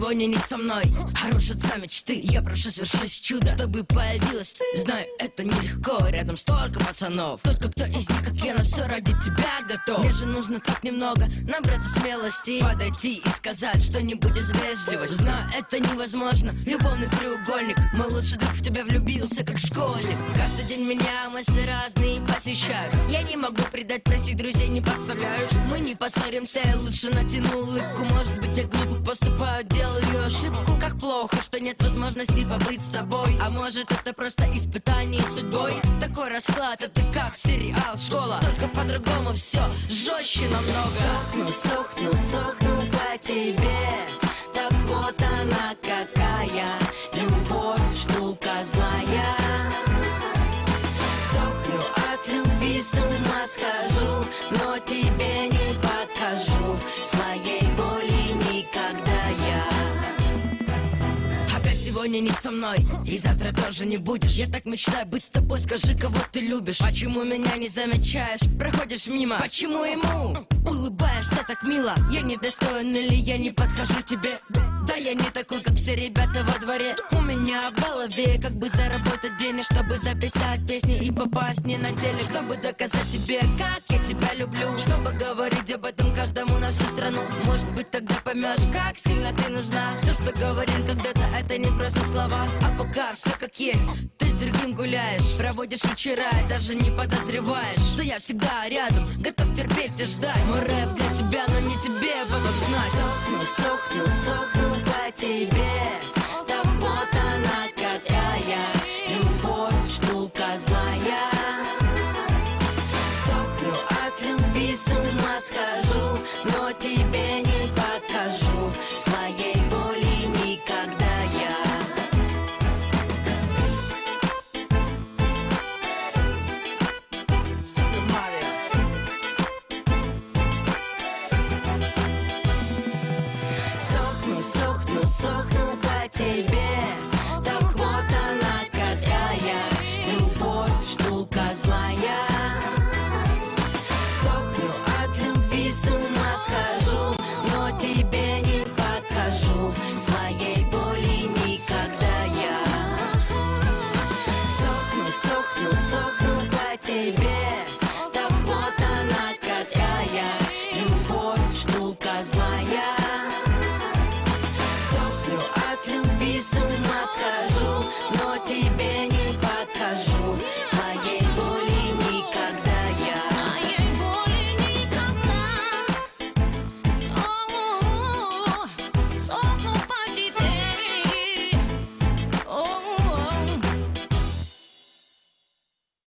сегодня не со мной, а рушатся мечты. Я прошу свершить чудо, чтобы появилась ты. Знаю, это нелегко, рядом столько пацанов. Только кто из них, как я, на все ради тебя готов. Мне же нужно так немного набраться смелости, подойти и сказать что-нибудь из вежливости. Знаю, это невозможно, любовный треугольник. Мой лучший друг в тебя влюбился, как школьник. Каждый день меня мысли разные посещают. Я не могу предать, прости, друзей не подставляю. Мы не поссоримся, я лучше натяну улыбку. Может быть, я глупо поступаю, делаю ошибку. Как плохо, что нет возможности побыть с тобой. А может, это просто испытание судьбой. Такой расклад, это как сериал «Школа», только по-другому все, жестче намного. Сохну, сохну, сохну по тебе. Так вот она какая, любовь штука злая. Сохну от любви, с ума схожу, но тебе не покажу своей боли никогда я. Опять сегодня не со мной, и завтра тоже не будешь. Я так мечтаю быть с тобой, скажи, кого ты любишь. Почему меня не замечаешь, проходишь мимо? Почему ему улыбаешься так мило? Я недостоин или я не подхожу тебе? Да я не такой, как все ребята во дворе. У меня в голове как бы заработать денег, чтобы записать песни и попасть не на телек. Чтобы доказать тебе, как я тебя люблю, чтобы говорить об этом каждому на всю страну. Может быть, тогда поймешь, как сильно ты нужна. Все, что говорил когда-то, это не просто слова. А пока все как есть, ты с другим гуляешь, проводишь вечера и даже не подозреваешь, что я всегда рядом, готов терпеть и ждать. Мой рэп для тебя, но не тебе потом знать. Сохну, сохну, сохну по тебе. Так вот она какая,